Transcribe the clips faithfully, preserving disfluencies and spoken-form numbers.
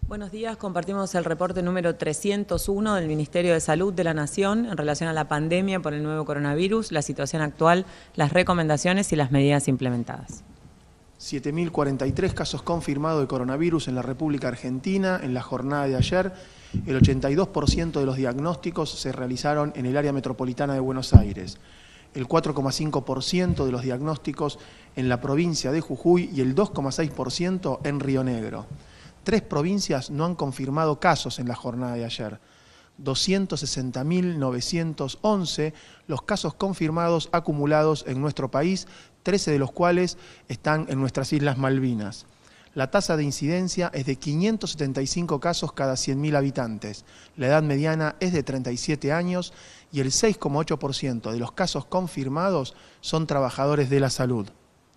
Buenos días, compartimos el reporte número trescientos uno del Ministerio de Salud de la Nación en relación a la pandemia por el nuevo coronavirus, la situación actual, las recomendaciones y las medidas implementadas. siete mil cuarenta y tres casos confirmados de coronavirus en la República Argentina. En la jornada de ayer, el ochenta y dos por ciento de los diagnósticos se realizaron en el área metropolitana de Buenos Aires, el cuatro coma cinco por ciento de los diagnósticos en la provincia de Jujuy y el dos coma seis por ciento en Río Negro. Tres provincias no han confirmado casos en la jornada de ayer. doscientos sesenta mil novecientos once los casos confirmados acumulados en nuestro país, trece de los cuales están en nuestras Islas Malvinas. La tasa de incidencia es de quinientos setenta y cinco casos cada cien mil habitantes. La edad mediana es de treinta y siete años y el seis coma ocho por ciento de los casos confirmados son trabajadores de la salud.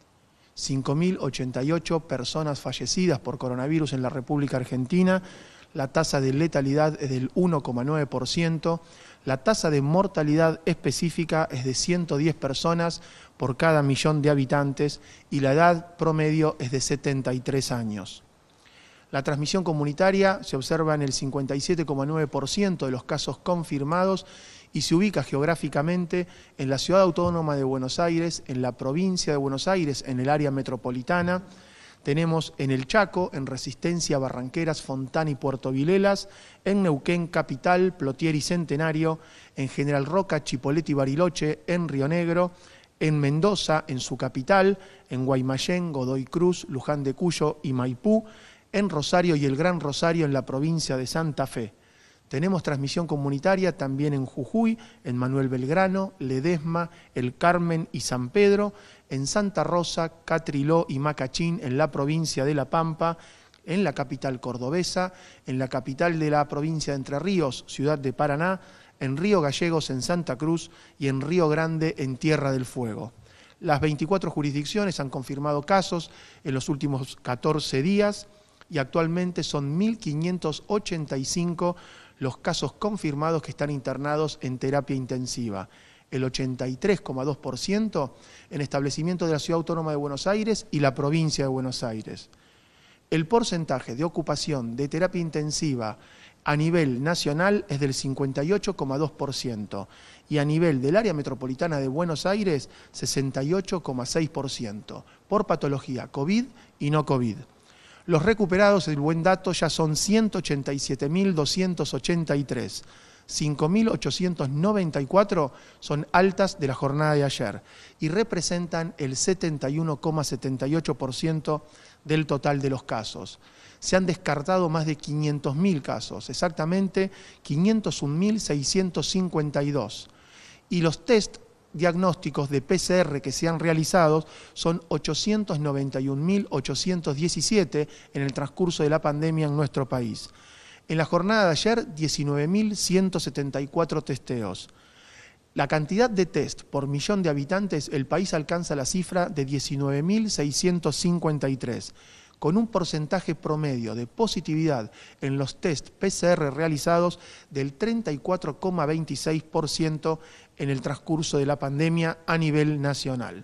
cinco mil ochenta y ocho personas fallecidas por coronavirus en la República Argentina. La tasa de letalidad es del uno coma nueve por ciento. La tasa de mortalidad específica es de ciento diez personas por cada millón de habitantes y la edad promedio es de setenta y tres años. La transmisión comunitaria se observa en el cincuenta y siete coma nueve por ciento de los casos confirmados y se ubica geográficamente en la Ciudad Autónoma de Buenos Aires, en la provincia de Buenos Aires, en el área metropolitana. Tenemos en el Chaco, en Resistencia, Barranqueras, Fontana y Puerto Vilelas, en Neuquén, Capital, Plotier y Centenario, en General Roca, Chipolete y Bariloche, en Río Negro, en Mendoza, en su capital, en Guaymallén, Godoy Cruz, Luján de Cuyo y Maipú, en Rosario y el Gran Rosario en la provincia de Santa Fe. Tenemos transmisión comunitaria también en Jujuy, en Manuel Belgrano, Ledesma, El Carmen y San Pedro, en Santa Rosa, Catriló y Macachín en la provincia de La Pampa, en la capital cordobesa, en la capital de la provincia de Entre Ríos, ciudad de Paraná, en Río Gallegos en Santa Cruz y en Río Grande en Tierra del Fuego. Las veinticuatro jurisdicciones han confirmado casos en los últimos catorce días y actualmente son mil quinientos ochenta y cinco los casos confirmados que están internados en terapia intensiva, el ochenta y tres coma dos por ciento en establecimientos de la Ciudad Autónoma de Buenos Aires y la provincia de Buenos Aires. El porcentaje de ocupación de terapia intensiva a nivel nacional es del cincuenta y ocho coma dos por ciento y a nivel del área metropolitana de Buenos Aires, sesenta y ocho coma seis por ciento, por patología COVID y no COVID. Los recuperados, el buen dato, ya son ciento ochenta y siete mil doscientos ochenta y tres. cinco mil ochocientos noventa y cuatro son altas de la jornada de ayer y representan el setenta y uno coma setenta y ocho por ciento del total de los casos. Se han descartado más de quinientos mil casos, exactamente quinientos un mil seiscientos cincuenta y dos. Y los test diagnósticos de P C R que se han realizado son ochocientos noventa y un mil ochocientos diecisiete en el transcurso de la pandemia en nuestro país. En la jornada de ayer, diecinueve mil ciento setenta y cuatro testeos. La cantidad de test por millón de habitantes, el país alcanza la cifra de diecinueve mil seiscientos cincuenta y tres, con un porcentaje promedio de positividad en los test P C R realizados del treinta y cuatro coma veintiséis por ciento en el transcurso de la pandemia a nivel nacional.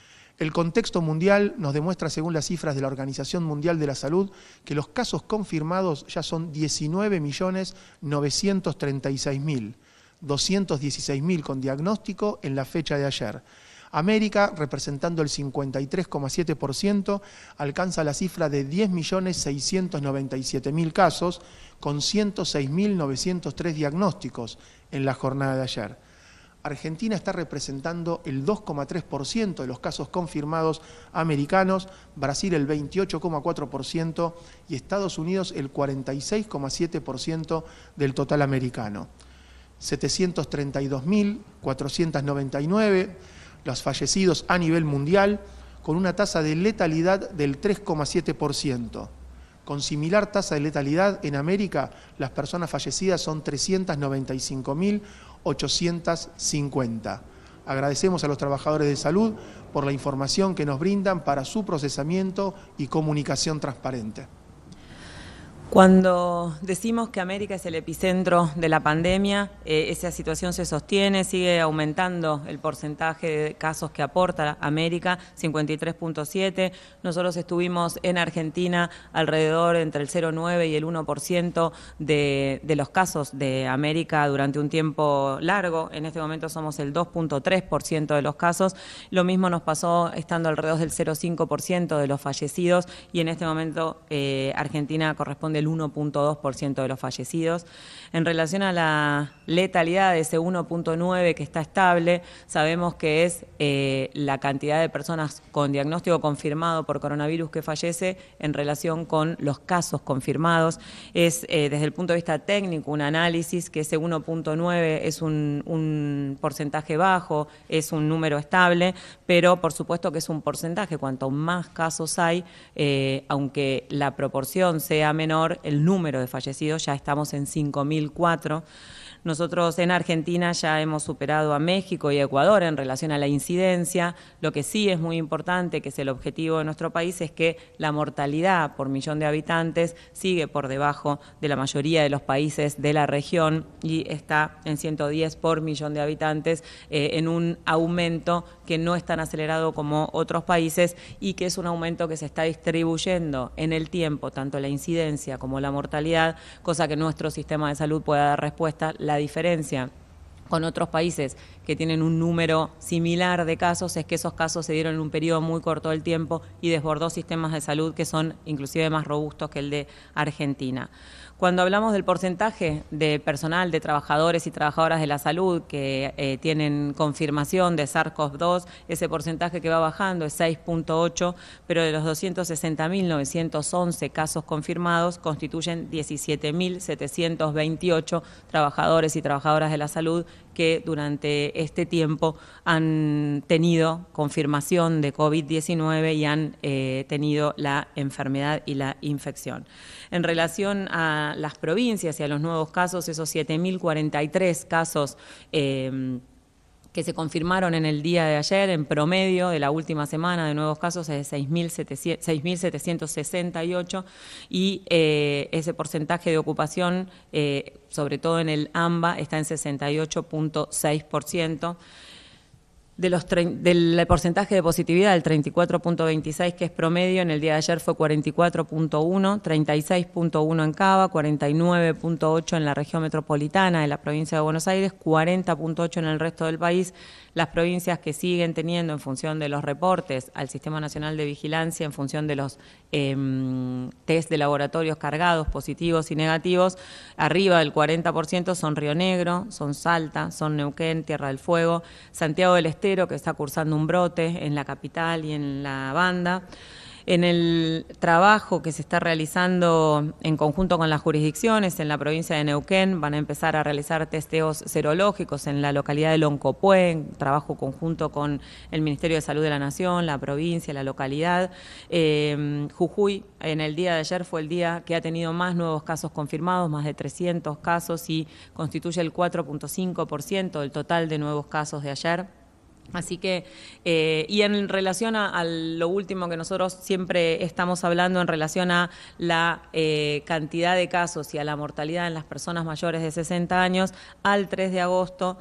El contexto mundial nos demuestra, según las cifras de la Organización Mundial de la Salud, que los casos confirmados ya son diecinueve millones novecientos treinta y seis mil, doscientos dieciséis mil con diagnóstico en la fecha de ayer. América, representando el cincuenta y tres coma siete por ciento, alcanza la cifra de diez millones seiscientos noventa y siete mil casos, con ciento seis mil novecientos tres diagnósticos en la jornada de ayer. Argentina está representando el dos coma tres por ciento de los casos confirmados americanos, Brasil el veintiocho coma cuatro por ciento y Estados Unidos el cuarenta y seis coma siete por ciento del total americano. setecientos treinta y dos mil cuatrocientos noventa y nueve los fallecidos a nivel mundial, con una tasa de letalidad del tres coma siete por ciento. Con similar tasa de letalidad en América, las personas fallecidas son trescientos noventa y cinco mil ochocientos cincuenta. Agradecemos a los trabajadores de salud por la información que nos brindan para su procesamiento y comunicación transparente. Cuando decimos que América es el epicentro de la pandemia, eh, esa situación se sostiene, sigue aumentando el porcentaje de casos que aporta América, cincuenta y tres punto siete. Nosotros estuvimos en Argentina alrededor entre el cero punto nueve y el uno por ciento de, de los casos de América durante un tiempo largo. En este momento somos el dos punto tres por ciento de los casos. Lo mismo nos pasó estando alrededor del cero punto cinco por ciento de los fallecidos y en este momento eh, Argentina corresponde el uno punto dos por ciento de los fallecidos. En relación a la letalidad de ese uno punto nueve que está estable, sabemos que es eh, la cantidad de personas con diagnóstico confirmado por coronavirus que fallece en relación con los casos confirmados. Es eh, desde el punto de vista técnico un análisis que ese uno punto nueve es un, un porcentaje bajo, es un número estable, pero por supuesto que es un porcentaje. Cuanto más casos hay, eh, aunque la proporción sea menor, el número de fallecidos ya estamos en cinco mil cuatro. Nosotros en Argentina ya hemos superado a México y a Ecuador en relación a la incidencia. Lo que sí es muy importante, que es el objetivo de nuestro país, es que la mortalidad por millón de habitantes sigue por debajo de la mayoría de los países de la región y está en ciento diez por millón de habitantes, eh, en un aumento que no es tan acelerado como otros países y que es un aumento que se está distribuyendo en el tiempo, tanto la incidencia como la mortalidad, cosa que nuestro sistema de salud pueda dar respuesta. La diferencia con otros países que tienen un número similar de casos es que esos casos se dieron en un periodo muy corto del tiempo y desbordó sistemas de salud que son inclusive más robustos que el de Argentina. Cuando hablamos del porcentaje de personal, de trabajadores y trabajadoras de la salud que eh, tienen confirmación de SARS CoV dos, ese porcentaje que va bajando es seis punto ocho, pero de los doscientos sesenta mil novecientos once casos confirmados constituyen diecisiete mil setecientos veintiocho trabajadores y trabajadoras de la salud que durante este tiempo han tenido confirmación de COVID diecinueve y han eh, tenido la enfermedad y la infección. En relación a las provincias y a los nuevos casos, esos siete mil cuarenta y tres casos eh, que se confirmaron en el día de ayer, en promedio de la última semana de nuevos casos es de seis mil setecientos sesenta y ocho y eh, ese porcentaje de ocupación, eh, sobre todo en el AMBA, está en sesenta y ocho punto seis por ciento. De los del porcentaje de positividad, el treinta y cuatro punto veintiséis, que es promedio, en el día de ayer fue cuarenta y cuatro punto uno, treinta y seis punto uno en Cava, cuarenta y nueve punto ocho en la región metropolitana de la provincia de Buenos Aires, cuarenta punto ocho en el resto del país. Las provincias que siguen teniendo, en función de los reportes al Sistema Nacional de Vigilancia, en función de los eh, test de laboratorios cargados, positivos y negativos, arriba del cuarenta por ciento son Río Negro, son Salta, son Neuquén, Tierra del Fuego, Santiago del Estero, que está cursando un brote en la capital y en la banda. En el trabajo que se está realizando en conjunto con las jurisdicciones en la provincia de Neuquén, van a empezar a realizar testeos serológicos en la localidad de Loncopué, trabajo conjunto con el Ministerio de Salud de la Nación, la provincia, la localidad. Eh, Jujuy, en el día de ayer, fue el día que ha tenido más nuevos casos confirmados, más de trescientos casos, y constituye el cuatro punto cinco por ciento del total de nuevos casos de ayer. Así que, eh, y en relación a, a lo último que nosotros siempre estamos hablando en relación a la eh, cantidad de casos y a la mortalidad en las personas mayores de sesenta años, al tres de agosto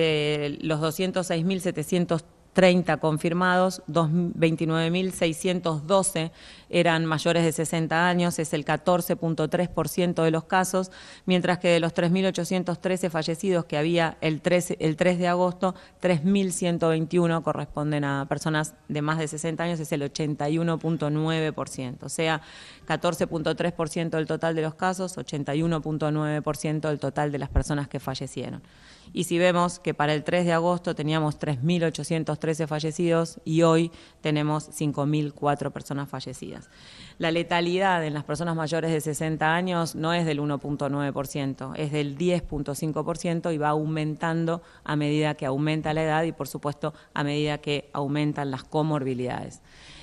de los doscientos seis mil setecientos treinta confirmados, veintinueve mil seiscientos doce eran mayores de sesenta años, es el catorce punto tres por ciento de los casos, mientras que de los tres mil ochocientos trece fallecidos que había el, tres, el tres de agosto, tres mil ciento veintiuno corresponden a personas de más de sesenta años, es el ochenta y uno punto nueve por ciento, o sea, catorce punto tres por ciento del total de los casos, ochenta y uno punto nueve por ciento del total de las personas que fallecieron. Y si vemos que para el tres de agosto teníamos tres mil ochocientos trece fallecidos y hoy tenemos cinco mil cuatro personas fallecidas. La letalidad en las personas mayores de sesenta años no es del uno punto nueve por ciento, es del diez punto cinco por ciento y va aumentando a medida que aumenta la edad y, por supuesto, a medida que aumentan las comorbilidades.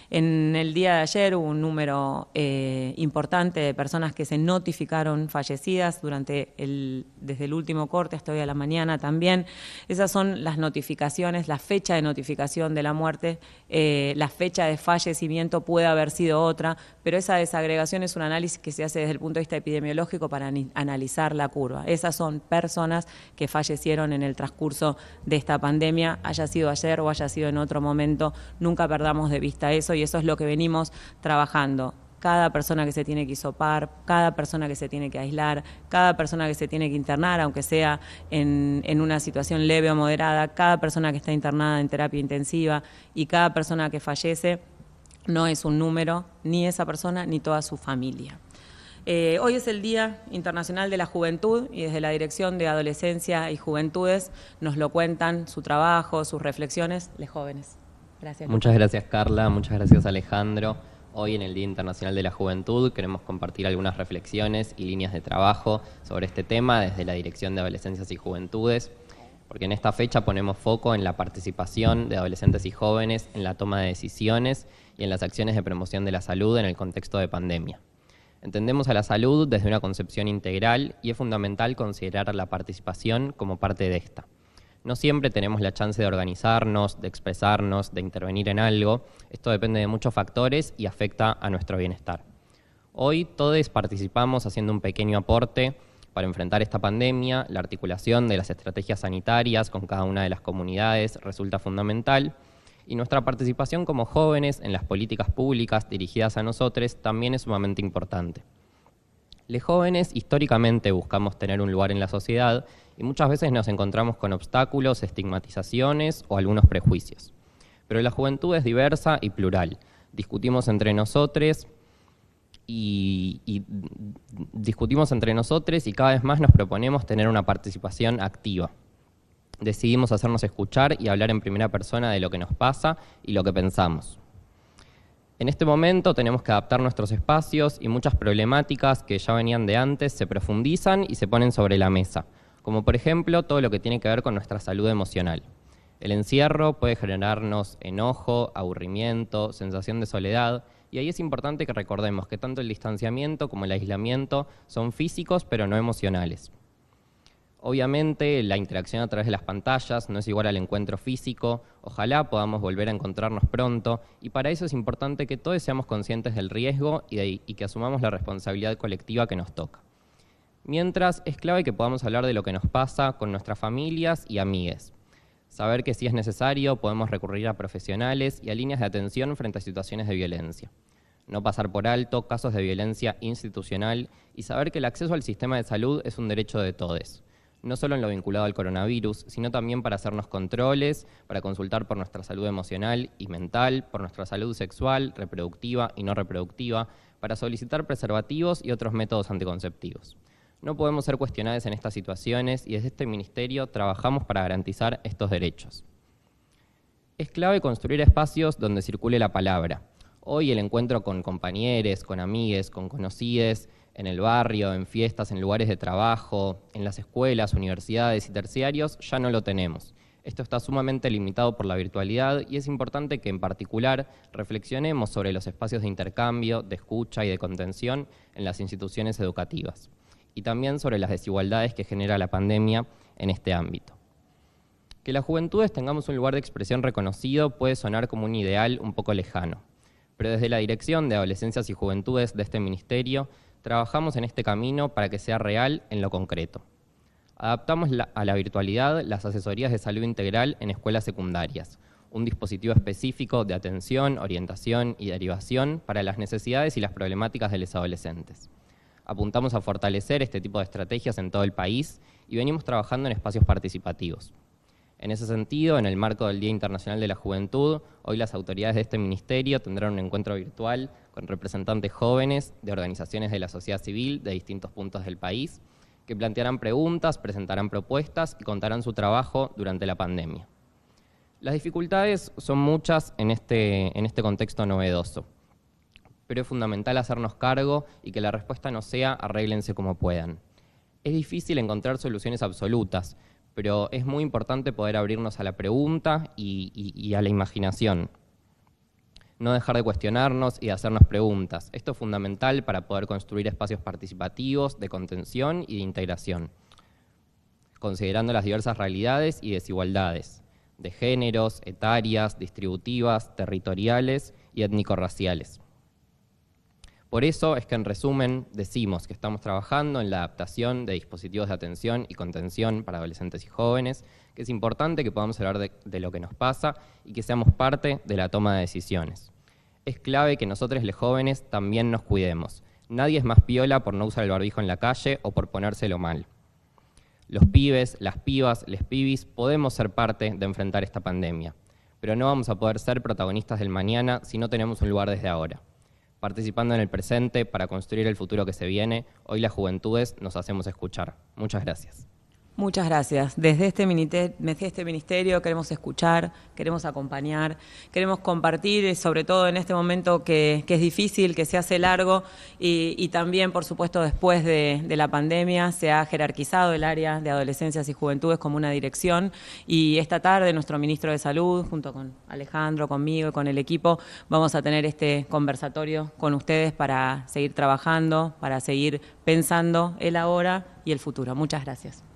En el día de ayer hubo un número eh, importante de personas que se notificaron fallecidas durante el, desde el último corte hasta hoy a la mañana también. Esas son las notificaciones, la fecha de notificación de la muerte, eh, la fecha de fallecimiento puede haber sido otra, pero esa desagregación es un análisis que se hace desde el punto de vista epidemiológico para analizar la curva. Esas son personas que fallecieron en el transcurso de esta pandemia, haya sido ayer o haya sido en otro momento, nunca perdamos de vista eso y eso es lo que venimos trabajando. Cada persona que se tiene que hisopar, cada persona que se tiene que aislar, cada persona que se tiene que internar, aunque sea en, en una situación leve o moderada, cada persona que está internada en terapia intensiva y cada persona que fallece no es un número, ni esa persona ni toda su familia. Eh, hoy es el Día Internacional de la Juventud y desde la Dirección de Adolescencia y Juventudes nos lo cuentan su trabajo, sus reflexiones, los jóvenes. Gracias. Muchas gracias, Carla. Muchas gracias, Alejandro. Hoy, en el Día Internacional de la Juventud, queremos compartir algunas reflexiones y líneas de trabajo sobre este tema desde la Dirección de Adolescencias y Juventudes, porque en esta fecha ponemos foco en la participación de adolescentes y jóvenes en la toma de decisiones y en las acciones de promoción de la salud en el contexto de pandemia. Entendemos a la salud desde una concepción integral y es fundamental considerar la participación como parte de esta. No siempre tenemos la chance de organizarnos, de expresarnos, de intervenir en algo. Esto depende de muchos factores y afecta a nuestro bienestar. Hoy todos participamos haciendo un pequeño aporte para enfrentar esta pandemia. La articulación de las estrategias sanitarias con cada una de las comunidades resulta fundamental y nuestra participación como jóvenes en las políticas públicas dirigidas a nosotros también es sumamente importante. Los jóvenes históricamente buscamos tener un lugar en la sociedad y muchas veces nos encontramos con obstáculos, estigmatizaciones o algunos prejuicios. Pero la juventud es diversa y plural. Discutimos entre nosotros y, y discutimos entre nosotros y cada vez más nos proponemos tener una participación activa. Decidimos hacernos escuchar y hablar en primera persona de lo que nos pasa y lo que pensamos. En este momento tenemos que adaptar nuestros espacios y muchas problemáticas que ya venían de antes se profundizan y se ponen sobre la mesa, como por ejemplo todo lo que tiene que ver con nuestra salud emocional. El encierro puede generarnos enojo, aburrimiento, sensación de soledad, y ahí es importante que recordemos que tanto el distanciamiento como el aislamiento son físicos pero no emocionales. Obviamente la interacción a través de las pantallas no es igual al encuentro físico, ojalá podamos volver a encontrarnos pronto y para eso es importante que todos seamos conscientes del riesgo y, de, y que asumamos la responsabilidad colectiva que nos toca. Mientras, es clave que podamos hablar de lo que nos pasa con nuestras familias y amigues. Saber que si es necesario podemos recurrir a profesionales y a líneas de atención frente a situaciones de violencia. No pasar por alto casos de violencia institucional y saber que el acceso al sistema de salud es un derecho de todos. No solo en lo vinculado al coronavirus, sino también para hacernos controles, para consultar por nuestra salud emocional y mental, por nuestra salud sexual, reproductiva y no reproductiva, para solicitar preservativos y otros métodos anticonceptivos. No podemos ser cuestionados en estas situaciones y desde este ministerio trabajamos para garantizar estos derechos. Es clave construir espacios donde circule la palabra. Hoy el encuentro con compañeros, con amigues, con conocides, en el barrio, en fiestas, en lugares de trabajo, en las escuelas, universidades y terciarios, ya no lo tenemos. Esto está sumamente limitado por la virtualidad y es importante que en particular reflexionemos sobre los espacios de intercambio, de escucha y de contención en las instituciones educativas y también sobre las desigualdades que genera la pandemia en este ámbito. Que las juventudes tengamos un lugar de expresión reconocido puede sonar como un ideal un poco lejano, pero desde la Dirección de Adolescencias y Juventudes de este ministerio trabajamos en este camino para que sea real en lo concreto. Adaptamos la, a la virtualidad las asesorías de salud integral en escuelas secundarias, un dispositivo específico de atención, orientación y derivación para las necesidades y las problemáticas de los adolescentes. Apuntamos a fortalecer este tipo de estrategias en todo el país y venimos trabajando en espacios participativos. En ese sentido, en el marco del Día Internacional de la Juventud, hoy las autoridades de este ministerio tendrán un encuentro virtual con representantes jóvenes de organizaciones de la sociedad civil de distintos puntos del país, que plantearán preguntas, presentarán propuestas y contarán su trabajo durante la pandemia. Las dificultades son muchas en este, en este contexto novedoso, pero es fundamental hacernos cargo y que la respuesta no sea arréglense como puedan. Es difícil encontrar soluciones absolutas, pero es muy importante poder abrirnos a la pregunta y, y, y a la imaginación. No dejar de cuestionarnos y de hacernos preguntas. Esto es fundamental para poder construir espacios participativos de contención y de integración, considerando las diversas realidades y desigualdades de géneros, etarias, distributivas, territoriales y étnico-raciales. Por eso es que, en resumen, decimos que estamos trabajando en la adaptación de dispositivos de atención y contención para adolescentes y jóvenes, que es importante que podamos hablar de, de lo que nos pasa y que seamos parte de la toma de decisiones. Es clave que nosotros, los jóvenes, también nos cuidemos. Nadie es más piola por no usar el barbijo en la calle o por ponérselo mal. Los pibes, las pibas, les pibis, podemos ser parte de enfrentar esta pandemia, pero no vamos a poder ser protagonistas del mañana si no tenemos un lugar desde ahora. Participando en el presente para construir el futuro que se viene, hoy las juventudes nos hacemos escuchar. Muchas gracias. Muchas gracias. Desde este, desde este ministerio queremos escuchar, queremos acompañar, queremos compartir, sobre todo en este momento que, que es difícil, que se hace largo y, y también, por supuesto, después de, de la pandemia se ha jerarquizado el área de adolescencias y juventudes como una dirección y esta tarde nuestro ministro de Salud, junto con Alejandro, conmigo y con el equipo, vamos a tener este conversatorio con ustedes para seguir trabajando, para seguir pensando el ahora y el futuro. Muchas gracias.